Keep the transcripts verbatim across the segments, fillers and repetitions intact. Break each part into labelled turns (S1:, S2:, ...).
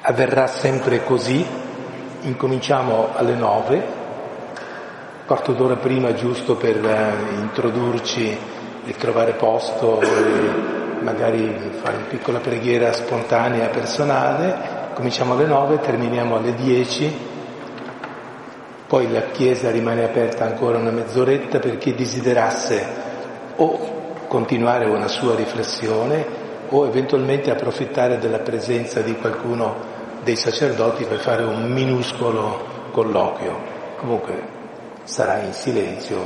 S1: avverrà sempre così, incominciamo alle nove, quarto d'ora prima giusto per eh, introdurci e trovare posto e magari fare una piccola preghiera spontanea personale, cominciamo alle nove, terminiamo alle dieci, poi la chiesa rimane aperta ancora una mezz'oretta per chi desiderasse o continuare una sua riflessione o eventualmente approfittare della presenza di qualcuno dei sacerdoti per fare un minuscolo colloquio. Comunque sarà in silenzio.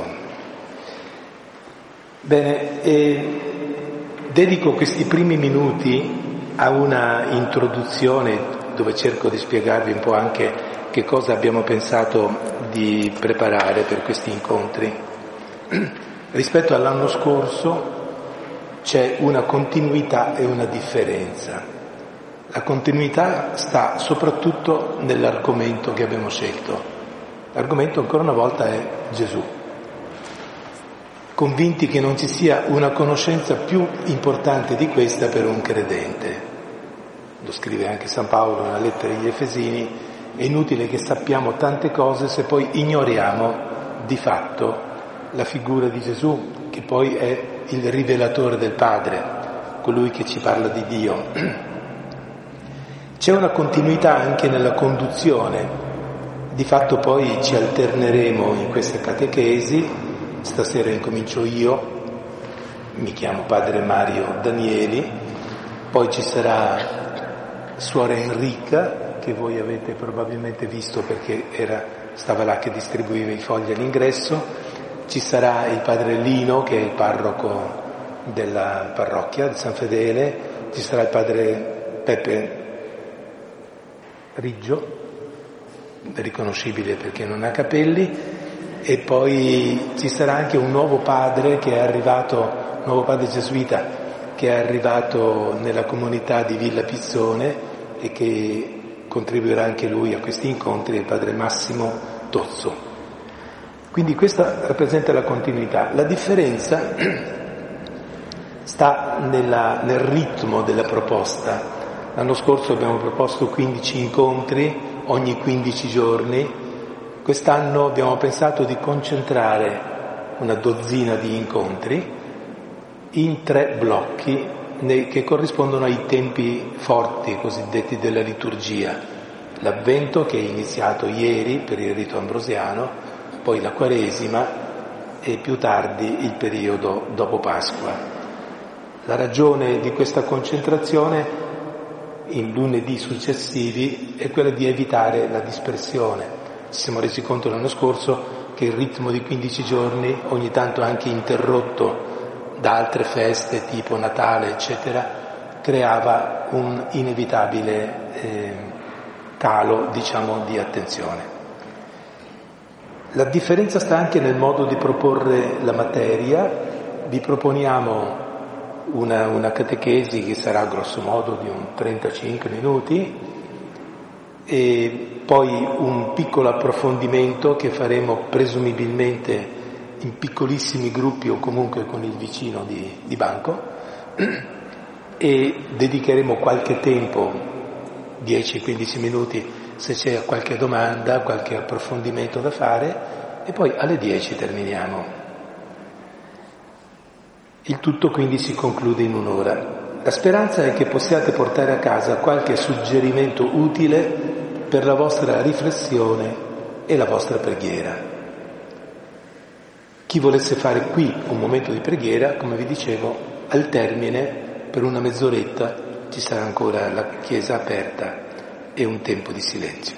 S1: Bene, e dedico questi primi minuti a una introduzione dove cerco di spiegarvi un po' anche che cosa abbiamo pensato di preparare per questi incontri. Rispetto all'anno scorso c'è una continuità e una differenza. La continuità sta soprattutto nell'argomento che abbiamo scelto. L'argomento ancora una volta è Gesù. Convinti che non ci sia una conoscenza più importante di questa per un credente. Lo scrive anche San Paolo nella lettera agli Efesini, è inutile che sappiamo tante cose se poi ignoriamo di fatto la figura di Gesù, che poi è il rivelatore del Padre, colui che ci parla di Dio. C'è una continuità anche nella conduzione, di fatto poi ci alterneremo in queste catechesi, stasera incomincio io, mi chiamo Padre Mario Danieli, poi ci sarà Suora Enrica, che voi avete probabilmente visto perché era, stava là che distribuiva i fogli all'ingresso, ci sarà il Padre Lino, che è il parroco della parrocchia di San Fedele, ci sarà il Padre Peppe Riggio, riconoscibile perché non ha capelli, e poi ci sarà anche un nuovo padre che è arrivato, un nuovo padre gesuita che è arrivato nella comunità di Villa Pizzone e che contribuirà anche lui a questi incontri, il Padre Massimo Tozzo. Quindi questa rappresenta la continuità. La differenza sta nella, nel ritmo della proposta. L'anno scorso abbiamo proposto quindici incontri ogni quindici giorni. Quest'anno abbiamo pensato di concentrare una dozzina di incontri in tre blocchi che corrispondono ai tempi forti cosiddetti della liturgia. L'Avvento, che è iniziato ieri per il rito ambrosiano, poi la Quaresima e più tardi il periodo dopo Pasqua. La ragione di questa concentrazione in lunedì successivi è quella di evitare la dispersione. Ci siamo resi conto l'anno scorso che il ritmo di quindici giorni, ogni tanto anche interrotto da altre feste tipo Natale eccetera, creava un inevitabile eh, calo, diciamo, di attenzione. La differenza sta anche nel modo di proporre la materia. Vi proponiamo una, una catechesi che sarà grosso modo di un trentacinque minuti e poi un piccolo approfondimento che faremo presumibilmente in piccolissimi gruppi o comunque con il vicino di, di banco, e dedicheremo qualche tempo, dieci quindici minuti, se c'è qualche domanda, qualche approfondimento da fare, e poi alle dieci terminiamo. Il tutto quindi si conclude in un'ora. La speranza è che possiate portare a casa qualche suggerimento utile per la vostra riflessione e la vostra preghiera. Chi volesse fare qui un momento di preghiera, come vi dicevo, al termine, per una mezz'oretta, ci sarà ancora la chiesa aperta e un tempo di silenzio.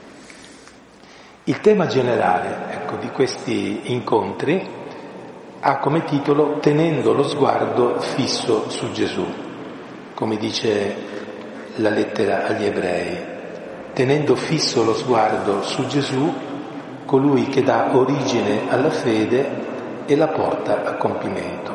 S1: Il tema generale, ecco, di questi incontri ha come titolo Tenendo lo sguardo fisso su Gesù, come dice la lettera agli Ebrei, tenendo fisso lo sguardo su Gesù, colui che dà origine alla fede e la porta a compimento.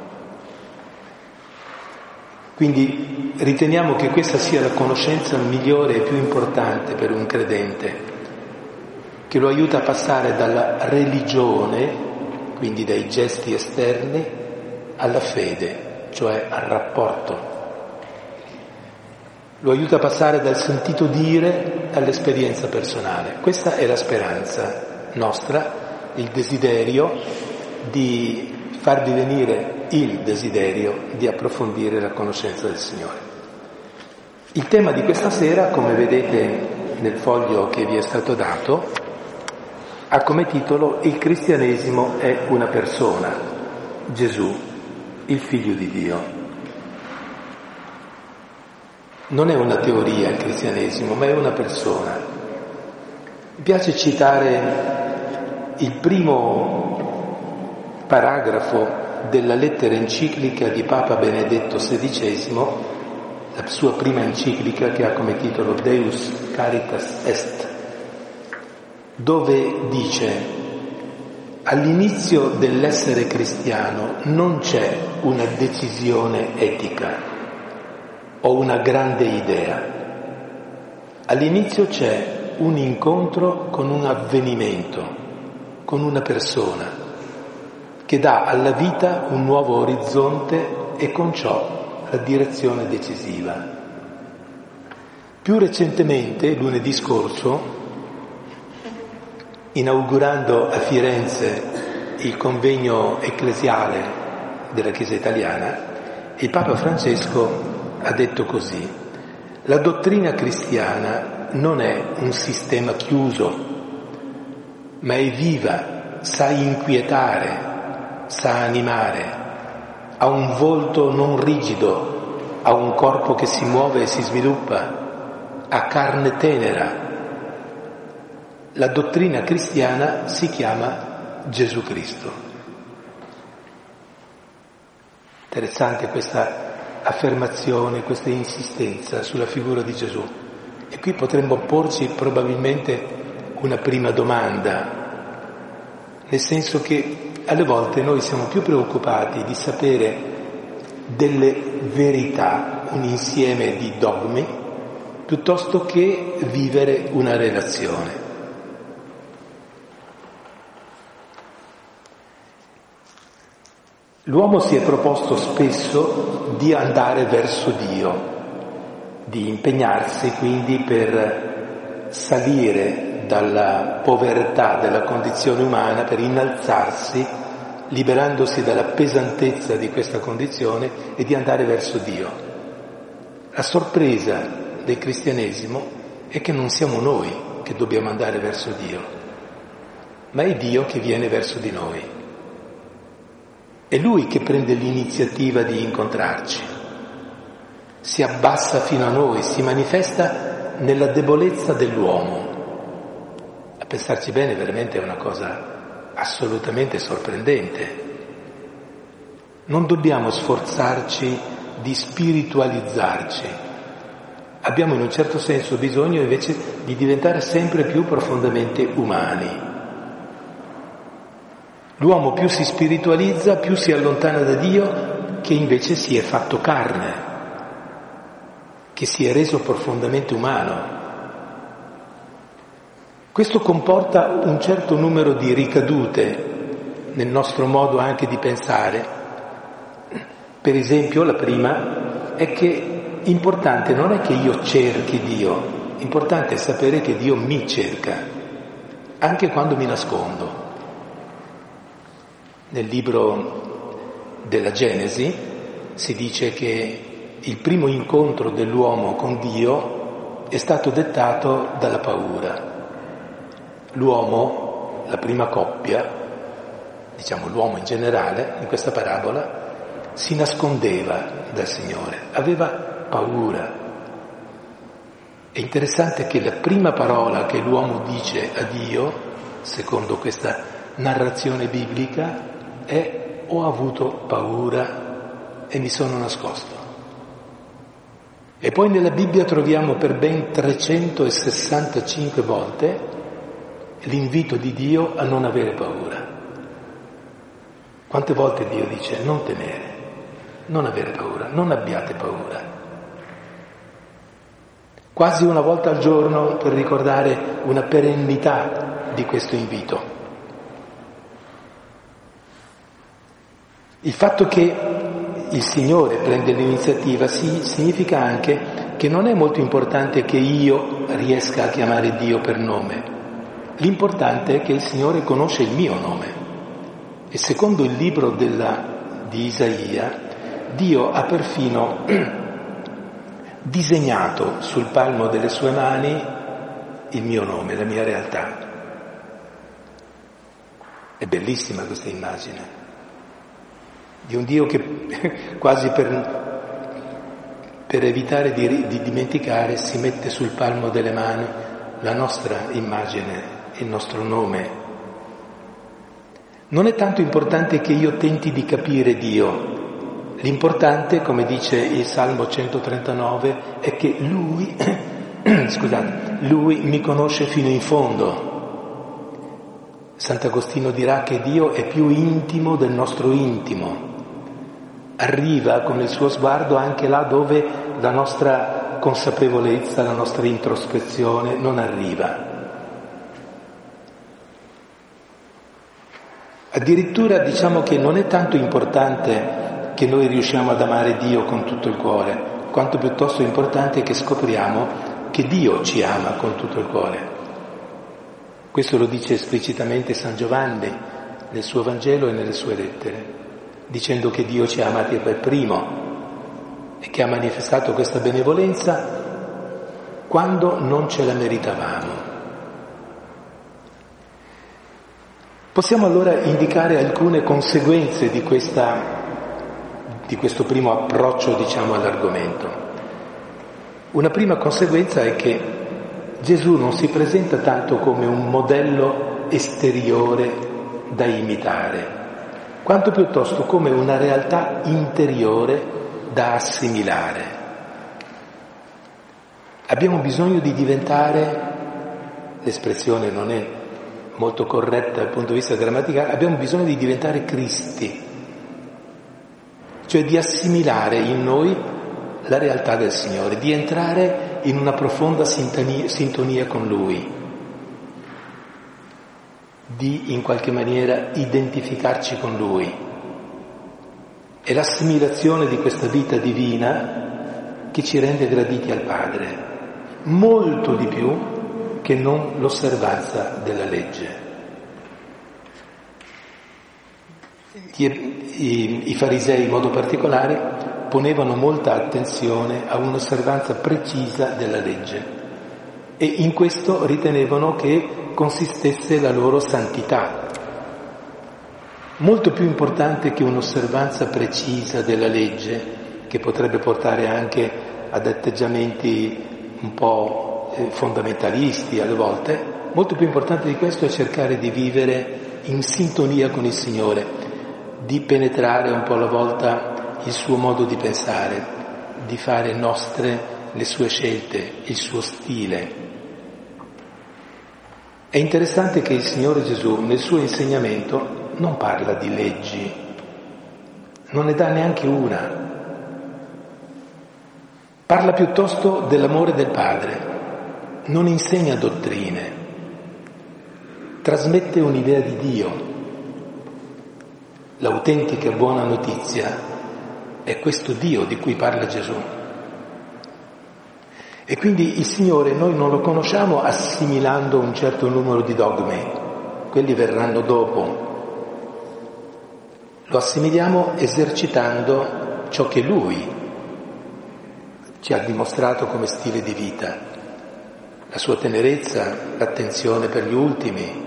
S1: Quindi riteniamo che questa sia la conoscenza migliore e più importante per un credente, che lo aiuta a passare dalla religione, quindi dai gesti esterni, alla fede, cioè al rapporto. lo aiuta a passare dal sentito dire all'esperienza personale. Questa è la speranza nostra, il desiderio di farvi venire il desiderio di approfondire la conoscenza del Signore. Il tema di questa sera, come vedete nel foglio che vi è stato dato, ha come titolo Il cristianesimo è una persona, Gesù, il Figlio di Dio. Non è una teoria il cristianesimo, ma è una persona. Mi piace citare il primo paragrafo della lettera enciclica di Papa Benedetto sedicesimo, la sua prima enciclica che ha come titolo Deus Caritas Est, dove dice: all'inizio dell'essere cristiano non c'è una decisione etica o una grande idea. All'inizio c'è un incontro con un avvenimento, con una persona, che dà alla vita un nuovo orizzonte e con ciò la direzione decisiva. Più recentemente, lunedì scorso, inaugurando a Firenze il convegno ecclesiale della Chiesa italiana, il Papa Francesco ha detto così: la dottrina cristiana non è un sistema chiuso, ma è viva, sa inquietare, sa animare, ha un volto non rigido, ha un corpo che si muove e si sviluppa, ha carne tenera. La dottrina cristiana si chiama Gesù Cristo. Interessante questa affermazione, questa insistenza sulla figura di Gesù. E qui potremmo porci probabilmente una prima domanda, nel senso che alle volte noi siamo più preoccupati di sapere delle verità, un insieme di dogmi, piuttosto che vivere una relazione. L'uomo si è proposto spesso di andare verso Dio, di impegnarsi quindi per salire dalla povertà della condizione umana, per innalzarsi, liberandosi dalla pesantezza di questa condizione e di andare verso Dio. La sorpresa del cristianesimo è che non siamo noi che dobbiamo andare verso Dio, ma è Dio che viene verso di noi. È Lui che prende l'iniziativa di incontrarci, si abbassa fino a noi, si manifesta nella debolezza dell'uomo. A pensarci bene veramente è una cosa assolutamente sorprendente. Non dobbiamo sforzarci di spiritualizzarci, abbiamo in un certo senso bisogno invece di diventare sempre più profondamente umani. L'uomo più si spiritualizza, più si allontana da Dio, che invece si è fatto carne, che si è reso profondamente umano. Questo comporta un certo numero di ricadute nel nostro modo anche di pensare. Per esempio, la prima è che importante non è che io cerchi Dio, importante è sapere che Dio mi cerca, anche quando mi nascondo. Nel libro della Genesi si dice che il primo incontro dell'uomo con Dio è stato dettato dalla paura. L'uomo, la prima coppia, diciamo l'uomo in generale, in questa parabola, si nascondeva dal Signore, aveva paura. È interessante che la prima parola che l'uomo dice a Dio, secondo questa narrazione biblica, è: ho avuto paura e mi sono nascosto. E poi nella Bibbia troviamo per ben trecentosessantacinque volte l'invito di Dio a non avere paura. Quante volte Dio dice: non temere, non avere paura, non abbiate paura. Quasi una volta al giorno, per ricordare una perennità di questo invito. Il fatto che il Signore prende l'iniziativa sì, significa anche che non è molto importante che io riesca a chiamare Dio per nome, l'importante è che il Signore conosce il mio nome. E secondo il libro della, di Isaia, Dio ha perfino disegnato sul palmo delle sue mani il mio nome, la mia realtà. È bellissima questa immagine di un Dio che quasi per, per evitare di, di dimenticare si mette sul palmo delle mani la nostra immagine, il nostro nome. Non è tanto importante che io tenti di capire Dio, l'importante, come dice il Salmo centotrentanove, è che Lui, scusate, Lui mi conosce fino in fondo. Sant'Agostino dirà che Dio è più intimo del nostro intimo. Arriva con il suo sguardo anche là dove la nostra consapevolezza, la nostra introspezione non arriva. Addirittura diciamo che non è tanto importante che noi riusciamo ad amare Dio con tutto il cuore, quanto piuttosto importante è che scopriamo che Dio ci ama con tutto il cuore. Questo lo dice esplicitamente San Giovanni nel suo Vangelo e nelle sue lettere, dicendo che Dio ci ha amati per primo e che ha manifestato questa benevolenza quando non ce la meritavamo. Possiamo allora indicare alcune conseguenze di, questa, di questo primo approccio, diciamo, all'argomento. Una prima conseguenza è che Gesù non si presenta tanto come un modello esteriore da imitare, quanto piuttosto come una realtà interiore da assimilare. Abbiamo bisogno di diventare, l'espressione non è molto corretta dal punto di vista grammaticale, abbiamo bisogno di diventare Cristi, cioè di assimilare in noi la realtà del Signore, di entrare in una profonda sintonia, sintonia con Lui, di in qualche maniera identificarci con Lui. È l'assimilazione di questa vita divina che ci rende graditi al Padre, molto di più che non l'osservanza della legge. I, i, i farisei in modo particolare ponevano molta attenzione a un'osservanza precisa della legge e in questo ritenevano che consistesse la loro santità. Molto più importante che un'osservanza precisa della legge, che potrebbe portare anche ad atteggiamenti un po' fondamentalisti alle volte, molto più importante di questo è cercare di vivere in sintonia con il Signore, di penetrare un po' alla volta il suo modo di pensare, di fare nostre le sue scelte, il suo stile. È interessante che il Signore Gesù nel suo insegnamento non parla di leggi, non ne dà neanche una. Parla piuttosto dell'amore del Padre, non insegna dottrine, trasmette un'idea di Dio. L'autentica buona notizia è questo Dio di cui parla Gesù. E quindi il Signore noi non lo conosciamo assimilando un certo numero di dogmi, quelli verranno dopo. Lo assimiliamo esercitando ciò che Lui ci ha dimostrato come stile di vita, la sua tenerezza, l'attenzione per gli ultimi.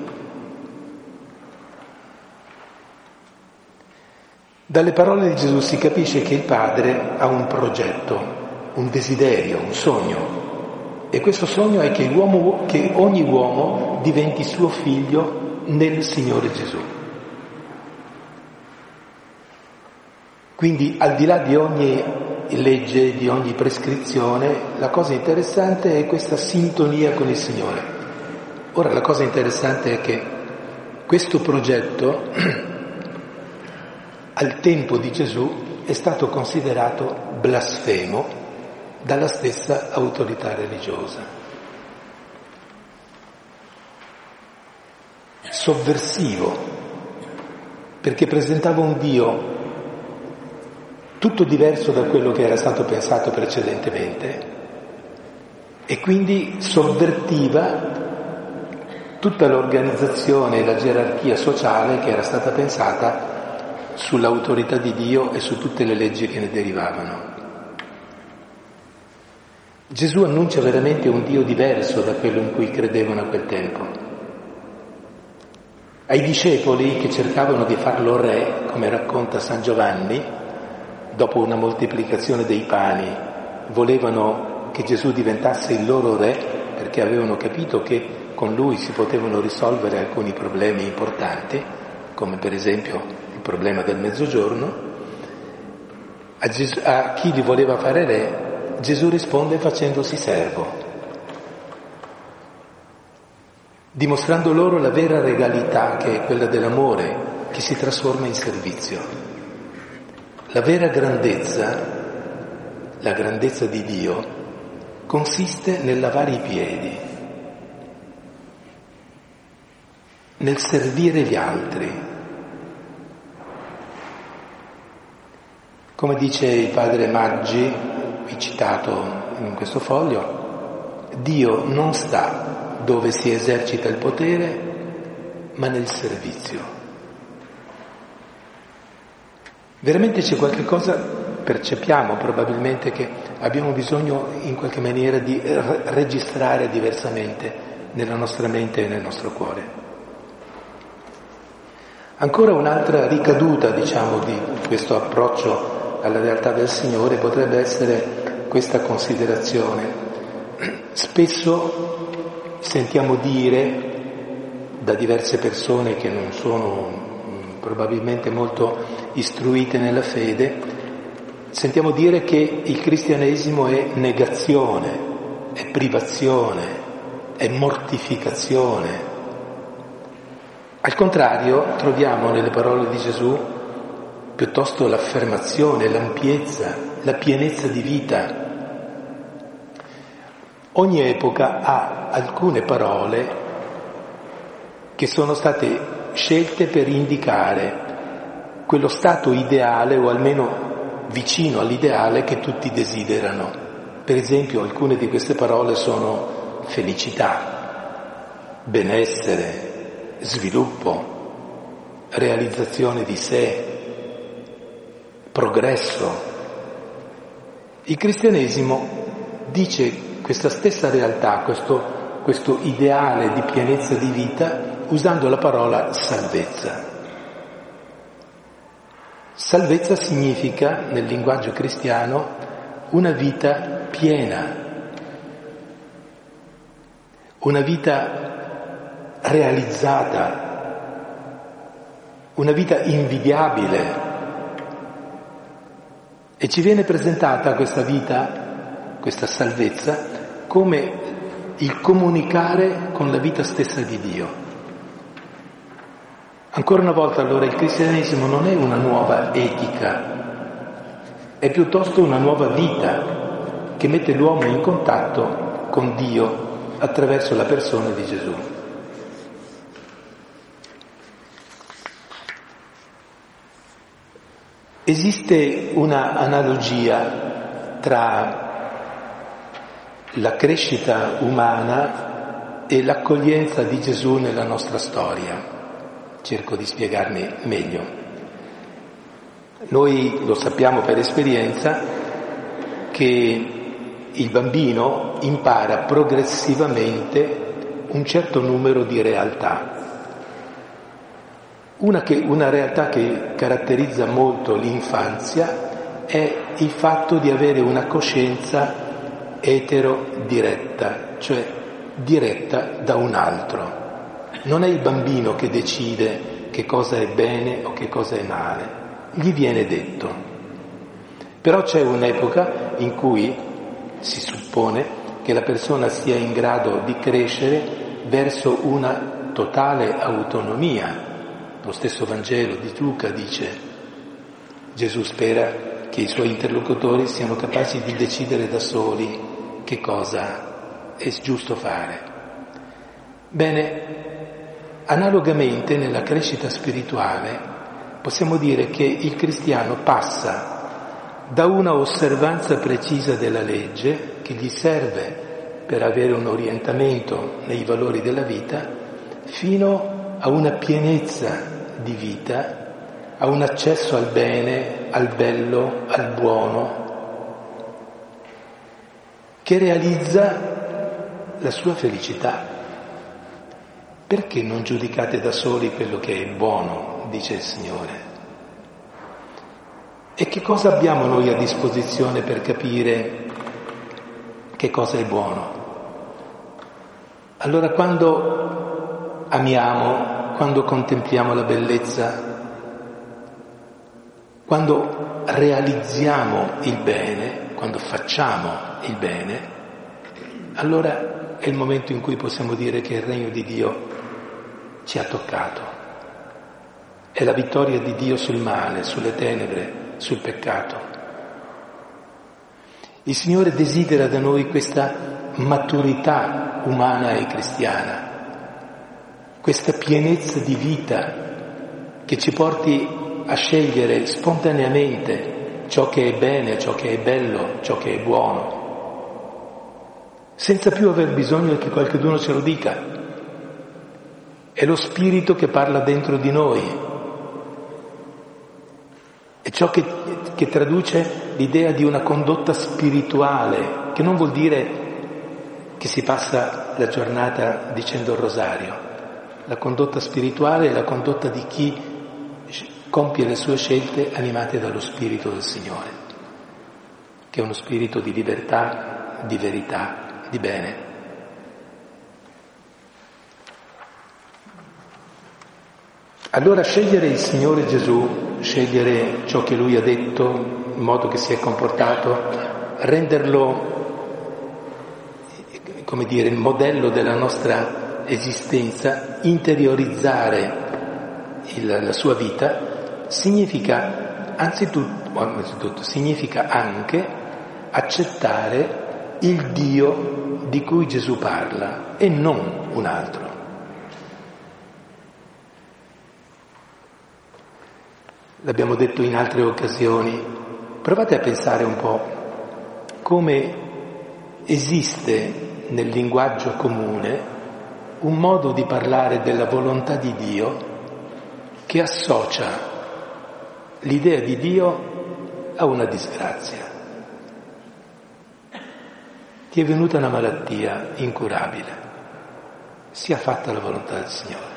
S1: Dalle parole di Gesù si capisce che il Padre ha un progetto, un desiderio, un sogno. E questo sogno è che, l'uomo, che ogni uomo diventi suo figlio nel Signore Gesù. Quindi al di là di ogni legge, di ogni prescrizione, la cosa interessante è questa sintonia con il Signore. Ora la cosa interessante è che questo progetto al tempo di Gesù è stato considerato blasfemo dalla stessa autorità religiosa. Sovversivo, perché presentava un Dio tutto diverso da quello che era stato pensato precedentemente e quindi sovvertiva tutta l'organizzazione e la gerarchia sociale che era stata pensata sull'autorità di Dio e su tutte le leggi che ne derivavano. Gesù annuncia veramente un Dio diverso da quello in cui credevano a quel tempo. Ai discepoli che cercavano di farlo re, come racconta San Giovanni, dopo una moltiplicazione dei pani, volevano che Gesù diventasse il loro re perché avevano capito che con lui si potevano risolvere alcuni problemi importanti, come per esempio il problema del mezzogiorno. A, Gesù, a chi li voleva fare re, Gesù risponde facendosi servo, dimostrando loro la vera regalità che è quella dell'amore che si trasforma in servizio. La vera grandezza, la grandezza di Dio, consiste nel lavare i piedi, nel servire gli altri. Come dice il padre Maggi, qui citato in questo foglio, Dio non sta dove si esercita il potere, ma nel servizio. Veramente c'è qualche cosa, percepiamo probabilmente che abbiamo bisogno in qualche maniera di registrare diversamente nella nostra mente e nel nostro cuore. Ancora un'altra ricaduta, diciamo, di questo approccio alla realtà del Signore potrebbe essere questa considerazione. Spesso sentiamo dire da diverse persone che non sono mh, probabilmente molto istruite nella fede, sentiamo dire che il cristianesimo è negazione, è privazione, è mortificazione. Al contrario, troviamo nelle parole di Gesù piuttosto l'affermazione, l'ampiezza, la pienezza di vita. Ogni epoca ha alcune parole che sono state scelte per indicare quello stato ideale o almeno vicino all'ideale che tutti desiderano. Per esempio, alcune di queste parole sono felicità, benessere, sviluppo, realizzazione di sé, progresso. Il cristianesimo dice questa stessa realtà, questo, questo ideale di pienezza di vita usando la parola salvezza. Salvezza significa, nel linguaggio cristiano, una vita piena, una vita realizzata, una vita invidiabile. E ci viene presentata questa vita, questa salvezza, come il comunicare con la vita stessa di Dio. Ancora una volta allora il cristianesimo non è una nuova etica, è piuttosto una nuova vita che mette l'uomo in contatto con Dio attraverso la persona di Gesù. Esiste una analogia tra la crescita umana e l'accoglienza di Gesù nella nostra storia. Cerco di spiegarmi meglio. Noi lo sappiamo per esperienza che il bambino impara progressivamente un certo numero di realtà. Una, che, una realtà che caratterizza molto l'infanzia è il fatto di avere una coscienza etero-diretta, cioè diretta da un altro. Non è il bambino che decide che cosa è bene o che cosa è male, gli viene detto. Però c'è un'epoca in cui si suppone che la persona sia in grado di crescere verso una totale autonomia. Lo stesso Vangelo di Luca dice: Gesù spera che i suoi interlocutori siano capaci di decidere da soli che cosa è giusto fare. Bene, analogamente nella crescita spirituale possiamo dire che il cristiano passa da una osservanza precisa della legge che gli serve per avere un orientamento nei valori della vita, fino a una pienezza di vita, a un accesso al bene, al bello, al buono, che realizza la sua felicità. Perché non giudicate da soli quello che è buono, dice il Signore? E che cosa abbiamo noi a disposizione per capire che cosa è buono? Allora quando amiamo, quando contempliamo la bellezza, quando realizziamo il bene, quando facciamo il bene, allora è il momento in cui possiamo dire che il regno di Dio ci ha toccato. È la vittoria di Dio sul male, sulle tenebre, sul peccato. Il Signore desidera da noi questa maturità umana e cristiana, questa pienezza di vita che ci porti a scegliere spontaneamente ciò che è bene, ciò che è bello, ciò che è buono, senza più aver bisogno che qualcuno ce lo dica. È lo Spirito che parla dentro di noi. È ciò che, che traduce l'idea di una condotta spirituale, che non vuol dire che si passa la giornata dicendo il rosario. La condotta spirituale è la condotta di chi compie le sue scelte animate dallo Spirito del Signore, che è uno spirito di libertà, di verità, di bene. Allora scegliere il Signore Gesù, scegliere ciò che Lui ha detto, il modo che si è comportato, renderlo, come dire, il modello della nostra esistenza, interiorizzare il, la sua vita, significa anzitutto, anzitutto, significa anche accettare il Dio di cui Gesù parla e non un altro. L'abbiamo detto in altre occasioni, provate a pensare un po' come esiste nel linguaggio comune un modo di parlare della volontà di Dio che associa l'idea di Dio a una disgrazia. Ti è venuta una malattia incurabile, sia fatta la volontà del Signore.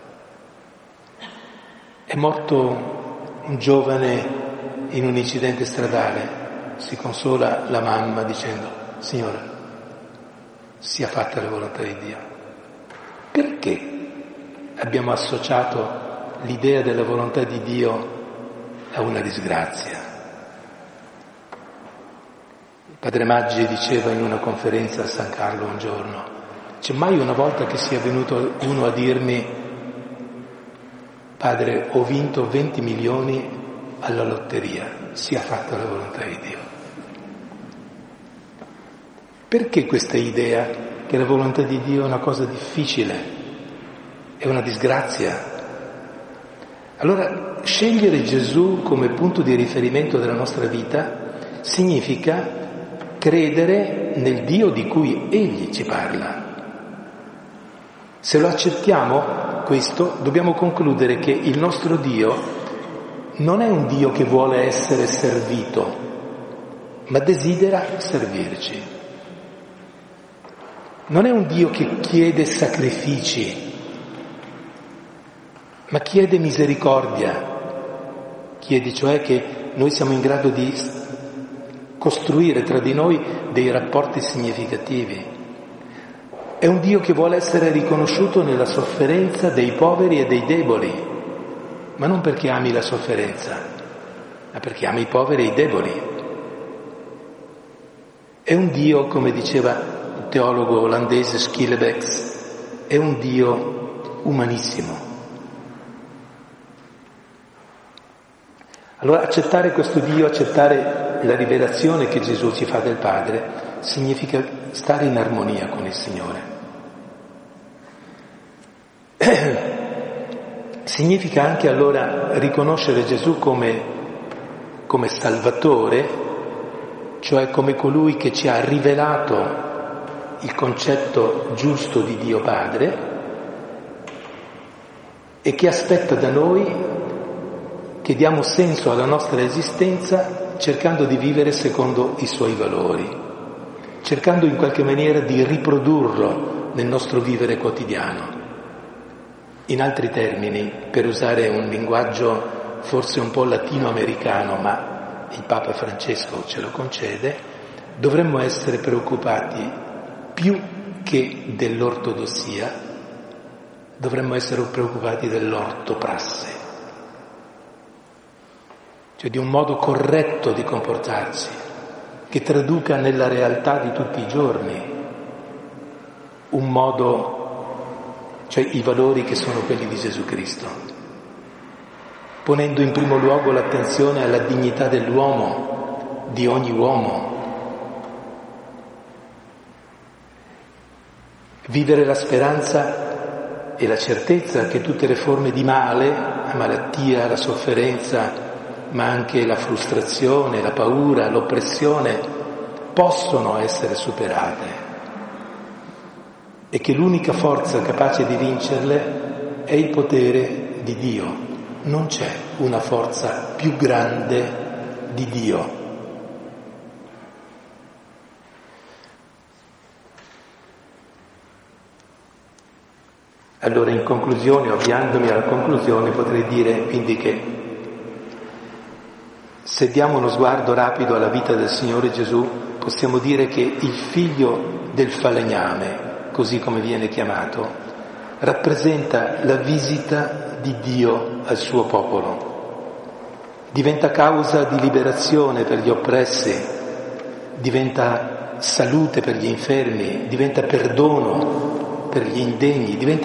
S1: È morto un giovane in un incidente stradale, si consola la mamma dicendo: Signore, sia fatta la volontà di Dio. Perché abbiamo associato l'idea della volontà di Dio a una disgrazia? Padre Maggi diceva in una conferenza a San Carlo un giorno: c'è mai una volta che sia venuto uno a dirmi: Padre, ho vinto venti milioni alla lotteria, sia fatta la volontà di Dio? Perché questa idea che la volontà di Dio è una cosa difficile, è una disgrazia? Allora, scegliere Gesù come punto di riferimento della nostra vita significa credere nel Dio di cui Egli ci parla. Se lo accettiamo, questo, dobbiamo concludere che il nostro Dio non è un Dio che vuole essere servito, ma desidera servirci. Non è un Dio che chiede sacrifici, ma chiede misericordia. Chiede cioè che noi siamo in grado di costruire tra di noi dei rapporti significativi. È un Dio che vuole essere riconosciuto nella sofferenza dei poveri e dei deboli, ma non perché ami la sofferenza, ma perché ami i poveri e i deboli. È un Dio, come diceva il teologo olandese Schillebeeckx, è un Dio umanissimo. Allora accettare questo Dio, accettare la rivelazione che Gesù ci fa del Padre, significa stare in armonia con il Signore. Significa anche allora riconoscere Gesù come, come Salvatore, cioè come colui che ci ha rivelato il concetto giusto di Dio Padre e che aspetta da noi che diamo senso alla nostra esistenza cercando di vivere secondo i suoi valori, cercando in qualche maniera di riprodurlo nel nostro vivere quotidiano. In altri termini, per usare un linguaggio forse un po' latinoamericano, ma il Papa Francesco ce lo concede, dovremmo essere preoccupati più che dell'ortodossia, dovremmo essere preoccupati dell'ortoprasse, cioè di un modo corretto di comportarsi, che traduca nella realtà di tutti i giorni un modo, cioè i valori che sono quelli di Gesù Cristo, ponendo in primo luogo l'attenzione alla dignità dell'uomo, di ogni uomo. Vivere la speranza e la certezza che tutte le forme di male, la malattia, la sofferenza, ma anche la frustrazione, la paura, l'oppressione, possono essere superate e che l'unica forza capace di vincerle è il potere di Dio. Non c'è una forza più grande di Dio. Allora, in conclusione, avviandomi alla conclusione, potrei dire quindi che se diamo uno sguardo rapido alla vita del Signore Gesù, possiamo dire che il figlio del falegname, così come viene chiamato, rappresenta la visita di Dio al suo popolo. Diventa causa di liberazione per gli oppressi, diventa salute per gli infermi, diventa perdono per gli indegni, diventa